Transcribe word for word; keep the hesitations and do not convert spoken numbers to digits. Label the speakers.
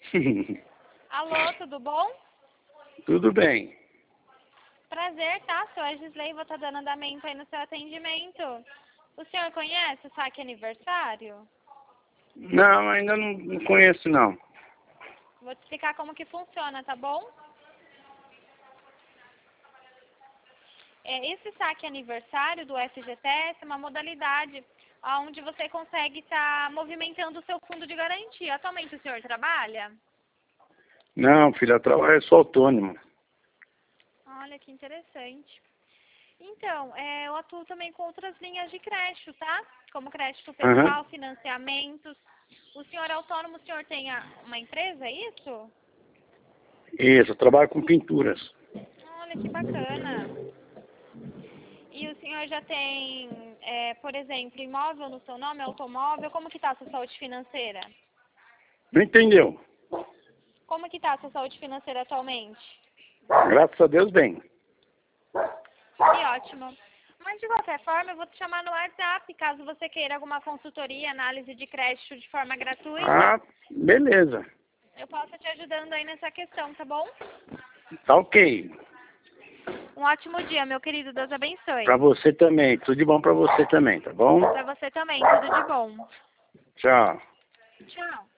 Speaker 1: Alô, tudo bom?
Speaker 2: Tudo bem.
Speaker 1: Prazer, tá? Sou a Gisley, vou estar dando andamento aí no seu atendimento. O senhor conhece o saque aniversário?
Speaker 2: Não, ainda não, não conheço, não.
Speaker 1: Vou te explicar como que funciona, tá bom? É, esse saque aniversário do F G T S é uma modalidade onde você consegue estar movimentando o seu fundo de garantia. Atualmente o senhor trabalha?
Speaker 2: Não, filha, eu trabalho, eu sou autônomo.
Speaker 1: Olha que interessante. Então, é, eu atuo também com outras linhas de crédito, tá? Como crédito pessoal,
Speaker 2: Aham.
Speaker 1: financiamentos. O senhor é autônomo, o senhor tem a- uma empresa, é isso?
Speaker 2: Isso, eu trabalho com pinturas.
Speaker 1: Olha que bacana. E o senhor já tem, é, por exemplo, imóvel no seu nome, automóvel? Como que está a sua saúde financeira?
Speaker 2: Não entendeu?
Speaker 1: Como que está a sua saúde financeira atualmente?
Speaker 2: Graças a Deus, bem.
Speaker 1: Que ótimo. Mas de qualquer forma, eu vou te chamar no WhatsApp, caso você queira alguma consultoria, análise de crédito de forma gratuita.
Speaker 2: Ah, beleza.
Speaker 1: Eu posso te ajudando aí nessa questão, tá bom?
Speaker 2: Tá ok.
Speaker 1: Um ótimo dia, meu querido. Deus abençoe.
Speaker 2: Pra você também. Tudo de bom pra você também, tá bom?
Speaker 1: Pra você também. Tudo de bom.
Speaker 2: Tchau.
Speaker 1: Tchau.